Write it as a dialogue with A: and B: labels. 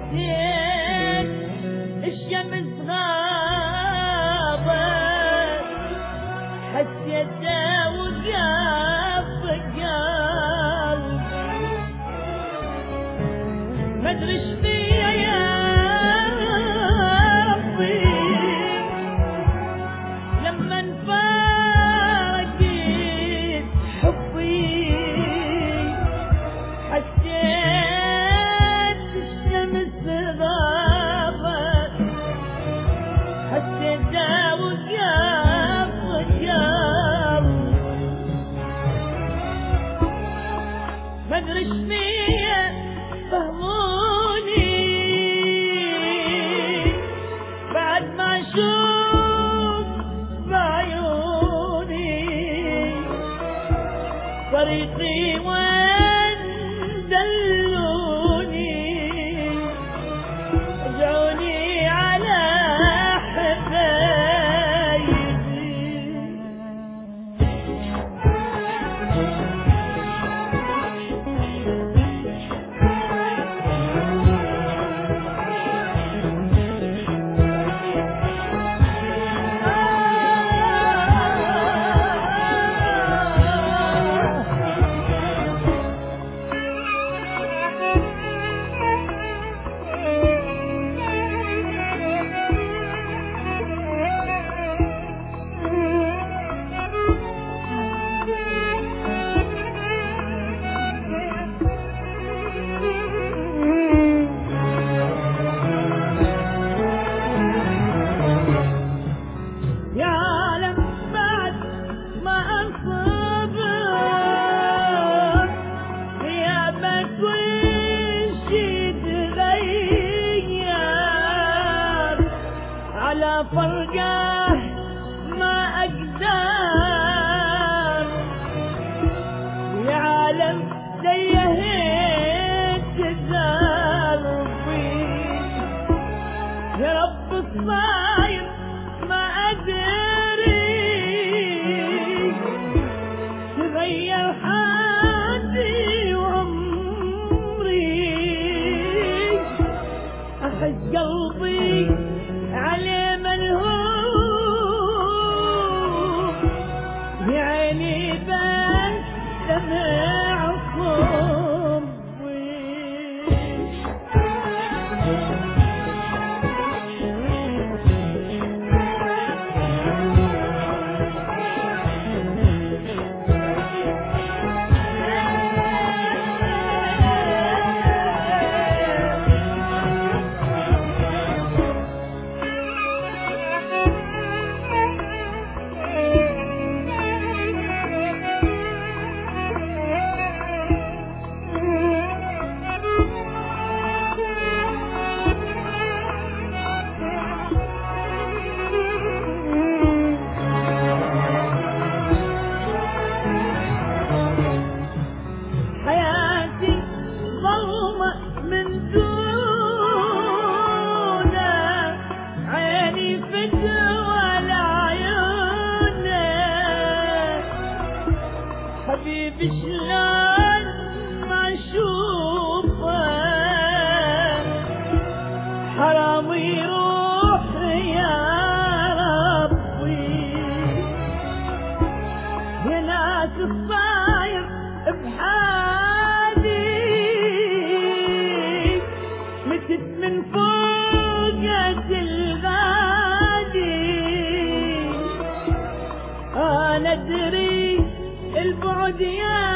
A: حسيت الشمس غابت، حسيت وقف قلبي مدري ايش فيا يا ربي لما انفرقت حبي، حسيت الشمس غابت، حسيت وقف قلبي مدري ايش فيا فهموني بعد ما اشوف بعيوني طريقي وين دلوني، رجعوني على حبايبي. على فرقه ما اقدر يا عالم ليهت قلبي، يا رب الصاير ما ادري تغير حالي وعمري، احس قلبي عليه ملهوف، يا عيني بس دمع صبي. حبيبي شلون ما اشوفه حرام يروح يا ربي، يا ناس الصاير بحالي متت من فوقة الغادي، انا ادري البعد يا